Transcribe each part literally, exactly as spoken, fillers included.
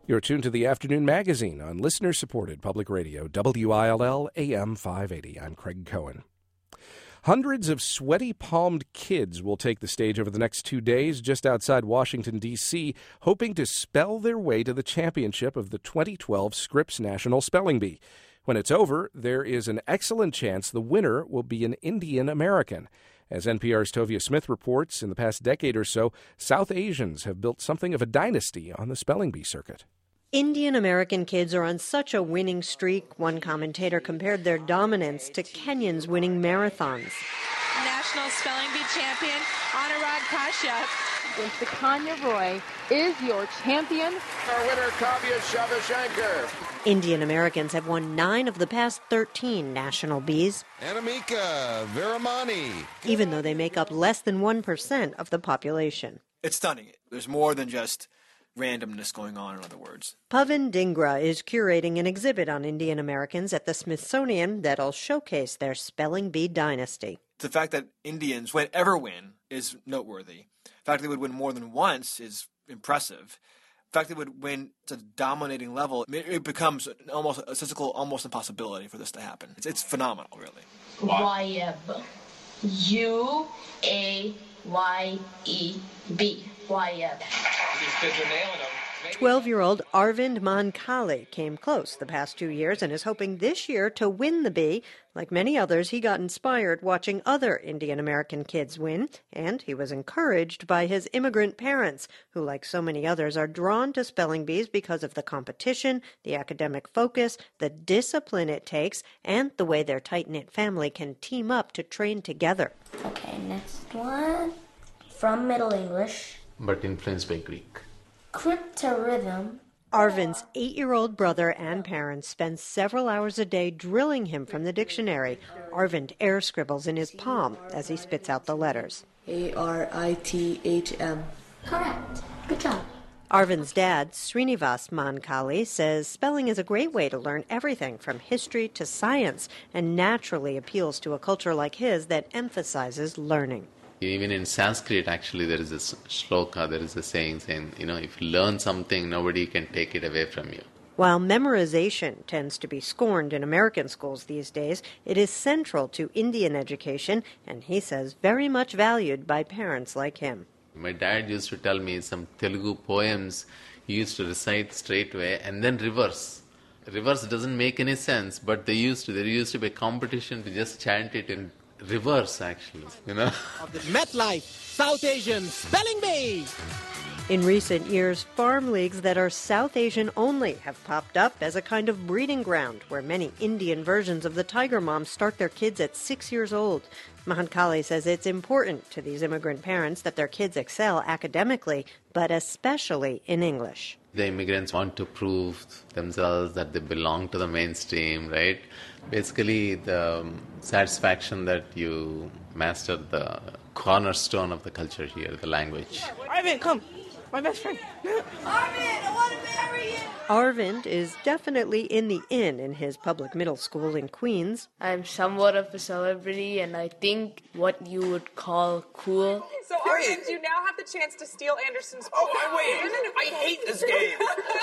You're tuned to the Afternoon Magazine on listener-supported public radio, W I L L A M five eighty. I'm Craig Cohen. Hundreds of sweaty-palmed kids will take the stage over the next two days just outside Washington, D C, hoping to spell their way to the championship of the twenty twelve Scripps National Spelling Bee. When it's over, there is an excellent chance the winner will be an Indian American. As N P R's Tovia Smith reports, in the past decade or so, South Asians have built something of a dynasty on the spelling bee circuit. Indian American kids are on such a winning streak, one commentator compared their dominance to Kenyans winning marathons. National Spelling Bee champion Anurag Kashyap. Sukanya Roy is your champion. Our winner, Kavya Shavashankar. Indian Americans have won nine of the past thirteen national bees, Anamika Viramani. even though they make up less than one percent of the population. It's stunning. There's more than just randomness going on, in other words. Pavan Dhingra is curating an exhibit on Indian Americans at the Smithsonian that'll showcase their spelling bee dynasty. The fact that Indians would ever win is noteworthy. The fact that they would win more than once is impressive. The fact that they would win to a dominating level, it becomes almost a statistical almost impossibility for this to happen. It's, it's phenomenal, really. Wayeb. U A Y E B. Wayeb. These kids are nailing them. twelve-year-old Arvind Mankali came close the past two years and is hoping this year to win the bee. Like many others, he got inspired watching other Indian American kids win, and he was encouraged by his immigrant parents, who, like so many others, are drawn to spelling bees because of the competition, the academic focus, the discipline it takes, and the way their tight-knit family can team up to train together. Okay, next one. From Middle English. But influenced by Greek. Cryptorhythm. Arvind's eight-year-old brother and parents spend several hours a day drilling him from the dictionary. Arvind air scribbles in his palm as he spits out the letters. A R I T H M. Correct. Good job. Arvind's dad, Srinivas Mankali, says spelling is a great way to learn everything from history to science and naturally appeals to a culture like his that emphasizes learning. Even in Sanskrit, actually, there is a shloka, there is a saying saying, you know, if you learn something, nobody can take it away from you. While memorization tends to be scorned in American schools these days, it is central to Indian education, and he says very much valued by parents like him. My dad used to tell me some Telugu poems he used to recite straight away and then reverse. Reverse doesn't make any sense, but they used to. There used to be a competition to just chant it in reverse, actually, you know. Of the MetLife South Asian Spelling Bee. In recent years, farm leagues that are South Asian only have popped up as a kind of breeding ground where many Indian versions of the Tiger Moms start their kids at six years old. Mahankali says it's important to these immigrant parents that their kids excel academically, but especially in English. The immigrants want to prove themselves that they belong to the mainstream, right? Basically, the satisfaction that you mastered the cornerstone of the culture here, the language. Arvind, come. My best friend. Arvind, I want to marry you. Arvind is definitely in the in in his public middle school in Queens. I'm somewhat of a celebrity, and I think what you would call cool. So, Arvind, you now have the chance to steal Anderson's. Oh, I wait. I hate this game.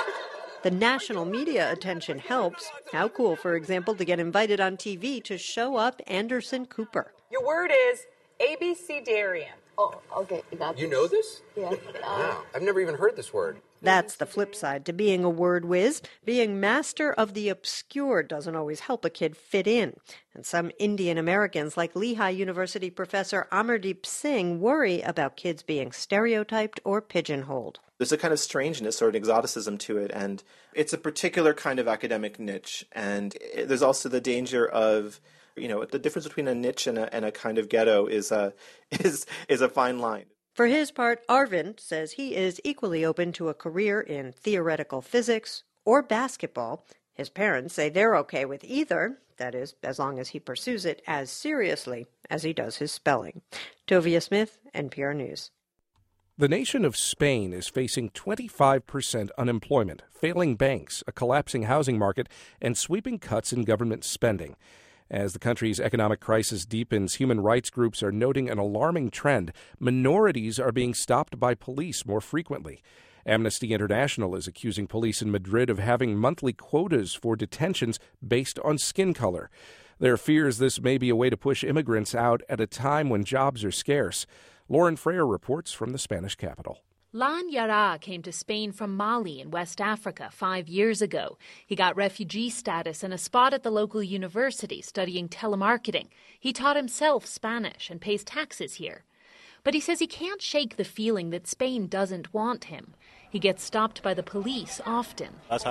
The national media attention helps. How cool, for example, to get invited on T V to show up Anderson Cooper. Your word is abecedarian. Oh, okay. Got you know this? Yeah. Wow, I've never even heard this word. That's the flip side to being a word whiz. Being master of the obscure doesn't always help a kid fit in. And some Indian Americans, like Lehigh University professor Amardeep Singh, worry about kids being stereotyped or pigeonholed. There's a kind of strangeness or an exoticism to it, and it's a particular kind of academic niche. And there's also the danger of, you know, the difference between a niche and a, and a kind of ghetto is a, is, is a fine line. For his part, Arvind says he is equally open to a career in theoretical physics or basketball. His parents say they're okay with either, that is, as long as he pursues it as seriously as he does his spelling. Tovia Smith, N P R News. The nation of Spain is facing twenty-five percent unemployment, failing banks, a collapsing housing market, and sweeping cuts in government spending. As the country's economic crisis deepens, human rights groups are noting an alarming trend. Minorities are being stopped by police more frequently. Amnesty International is accusing police in Madrid of having monthly quotas for detentions based on skin color. There are fears this may be a way to push immigrants out at a time when jobs are scarce. Lauren Freyer reports from the Spanish capital. Lan Yara came to Spain from Mali in West Africa five years ago. He got refugee status and a spot at the local university studying telemarketing. He taught himself Spanish and pays taxes here. But he says he can't shake the feeling that Spain doesn't want him. He gets stopped by the police often.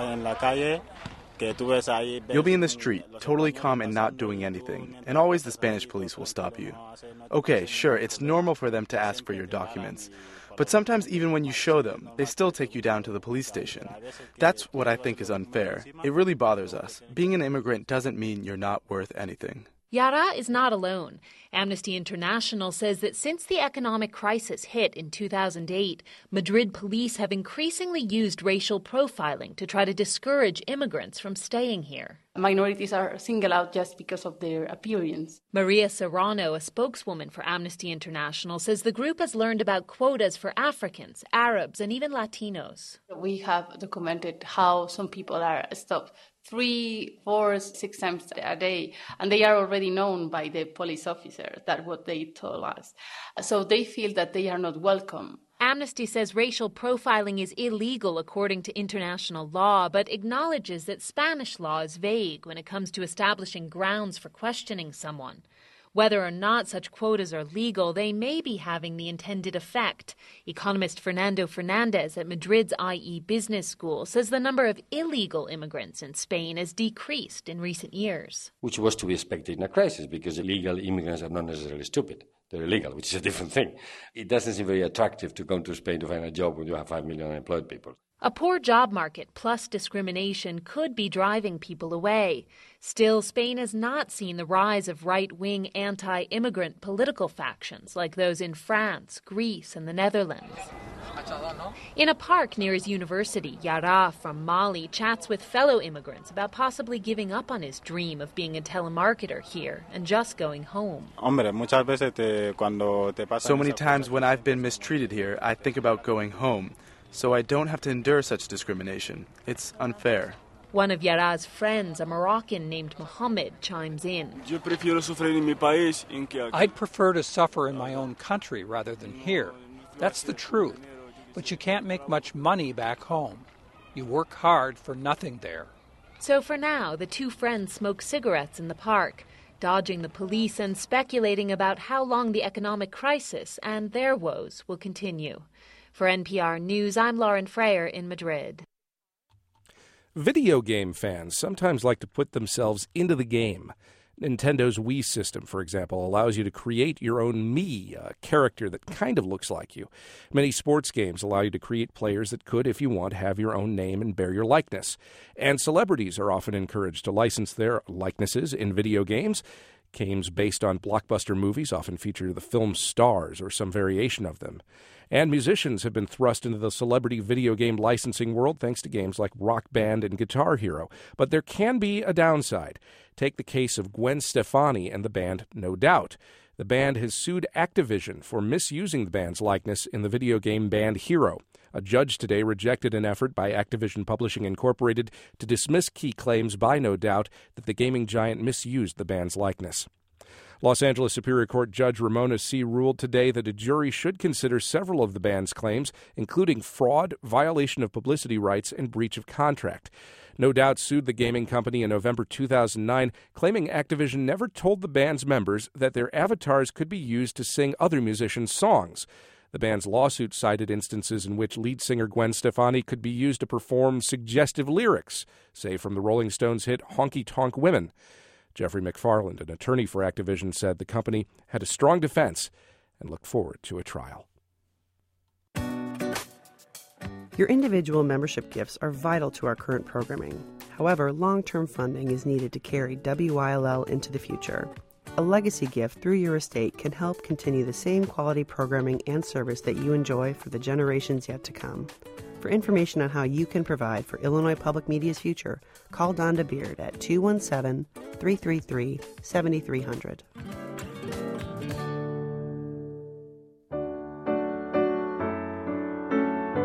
You'll be in the street, totally calm and not doing anything, and always the Spanish police will stop you. Okay, sure, it's normal for them to ask for your documents, but sometimes even when you show them, they still take you down to the police station. That's what I think is unfair. It really bothers us. Being an immigrant doesn't mean you're not worth anything. Yara is not alone. Amnesty International says that since the economic crisis hit in two thousand eight, Madrid police have increasingly used racial profiling to try to discourage immigrants from staying here. Minorities are singled out just because of their appearance. Maria Serrano, a spokeswoman for Amnesty International, says the group has learned about quotas for Africans, Arabs, and even Latinos. We have documented how some people are stopped three, four, six times a day, and they are already known by the police officer. That's what they told us. So they feel that they are not welcome. Amnesty says racial profiling is illegal according to international law, but acknowledges that Spanish law is vague when it comes to establishing grounds for questioning someone. Whether or not such quotas are legal, they may be having the intended effect. Economist Fernando Fernandez at Madrid's I E Business School says the number of illegal immigrants in Spain has decreased in recent years. Which was to be expected in a crisis, because illegal immigrants are not necessarily stupid. They're illegal, which is a different thing. It doesn't seem very attractive to come to Spain to find a job when you have five million unemployed people. A poor job market plus discrimination could be driving people away. Still, Spain has not seen the rise of right-wing anti-immigrant political factions like those in France, Greece, and the Netherlands. In a park near his university, Yara from Mali chats with fellow immigrants about possibly giving up on his dream of being a telemarketer here and just going home. So many times when I've been mistreated here, I think about going home, so I don't have to endure such discrimination. It's unfair. One of Yara's friends, a Moroccan named Mohammed, chimes in. I'd prefer to suffer in my own country rather than here. That's the truth. But you can't make much money back home. You work hard for nothing there. So for now, the two friends smoke cigarettes in the park, dodging the police and speculating about how long the economic crisis and their woes will continue. For N P R News, I'm Lauren Freyer in Madrid. Video game fans sometimes like to put themselves into the game. Nintendo's Wii system, for example, allows you to create your own Mii, a character that kind of looks like you. Many sports games allow you to create players that could, if you want, have your own name and bear your likeness. And celebrities are often encouraged to license their likenesses in video games. Games based on blockbuster movies often feature the film stars or some variation of them. And musicians have been thrust into the celebrity video game licensing world thanks to games like Rock Band and Guitar Hero. But there can be a downside. Take the case of Gwen Stefani and the band No Doubt. The band has sued Activision for misusing the band's likeness in the video game Band Hero. A judge today rejected an effort by Activision Publishing Incorporated to dismiss key claims by No Doubt that the gaming giant misused the band's likeness. Los Angeles Superior Court Judge Ramona C. ruled today that a jury should consider several of the band's claims, including fraud, violation of publicity rights, and breach of contract. No Doubt sued the gaming company in November two thousand nine, claiming Activision never told the band's members that their avatars could be used to sing other musicians' songs. The band's lawsuit cited instances in which lead singer Gwen Stefani could be used to perform suggestive lyrics, say from the Rolling Stones hit Honky Tonk Women. Jeffrey McFarland, an attorney for Activision, said the company had a strong defense and looked forward to a trial. Your individual membership gifts are vital to our current programming. However, long-term funding is needed to carry W I L L into the future. A legacy gift through your estate can help continue the same quality programming and service that you enjoy for the generations yet to come. For information on how you can provide for Illinois Public Media's future, call Donda Beard at two one seven, three three three, seven three zero zero.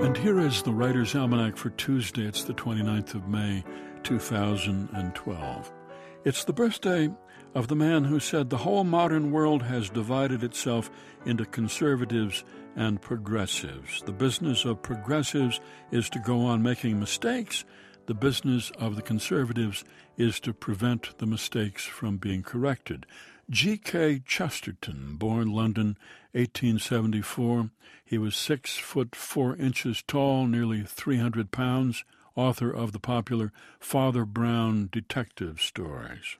And here is the Writer's Almanac for Tuesday. It's the twenty-ninth of May, two thousand twelve. It's the birthday of the man who said the whole modern world has divided itself into conservatives and progressives. The business of progressives is to go on making mistakes. The business of the conservatives is to prevent the mistakes from being corrected. G K Chesterton, born London, eighteen seventy-four. He was six foot four inches tall, nearly three hundred pounds, author of the popular Father Brown detective stories.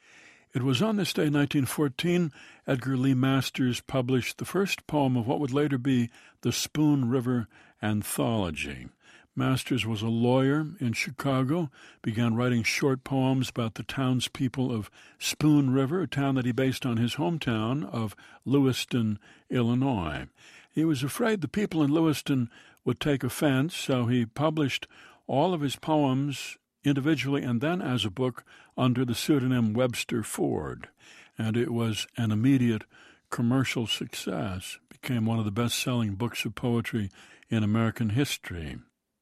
It was on this day, nineteen fourteen, Edgar Lee Masters published the first poem of what would later be the Spoon River Anthology. Masters was a lawyer in Chicago, began writing short poems about the townspeople of Spoon River, a town that he based on his hometown of Lewiston, Illinois. He was afraid the people in Lewiston would take offense, so he published all of his poems individually and then as a book under the pseudonym Webster Ford. And it was an immediate commercial success, became one of the best-selling books of poetry in American history.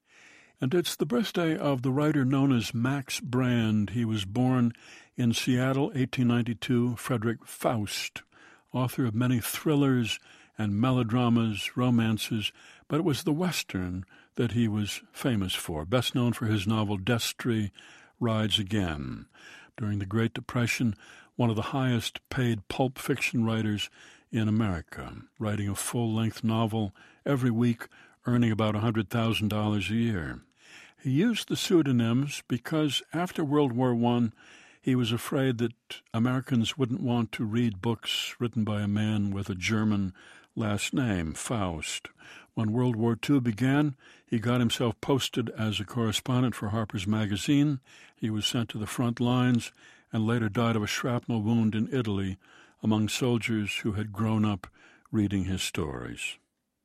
And it's the birthday of the writer known as Max Brand. He was born in Seattle, eighteen ninety-two, Frederick Faust, author of many thrillers and melodramas, romances, but it was the Western that he was famous for, best known for his novel Destry Rides Again. During the Great Depression, one of the highest-paid pulp fiction writers in America, writing a full-length novel every week, earning about one hundred thousand dollars a year. He used the pseudonyms because after World War One, he was afraid that Americans wouldn't want to read books written by a man with a German last name, Faust. When World War Two began, he got himself posted as a correspondent for Harper's Magazine. He was sent to the front lines and later died of a shrapnel wound in Italy among soldiers who had grown up reading his stories.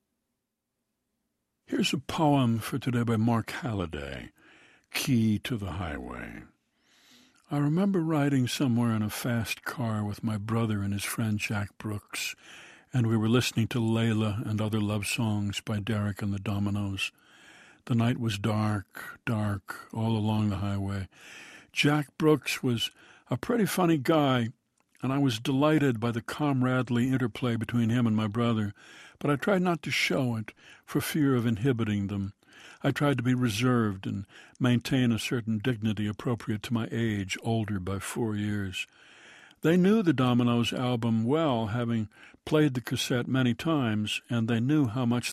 Here's a poem for today by Mark Halliday, Key to the Highway. I remember riding somewhere in a fast car with my brother and his friend Jack Brooks, and we were listening to Layla and other love songs by Derek and the Dominoes. The night was dark, dark, all along the highway. Jack Brooks was a pretty funny guy, and I was delighted by the comradely interplay between him and my brother, but I tried not to show it for fear of inhibiting them. I tried to be reserved and maintain a certain dignity appropriate to my age, older by four years. They knew the Dominoes album well, having played the cassette many times, and they knew how much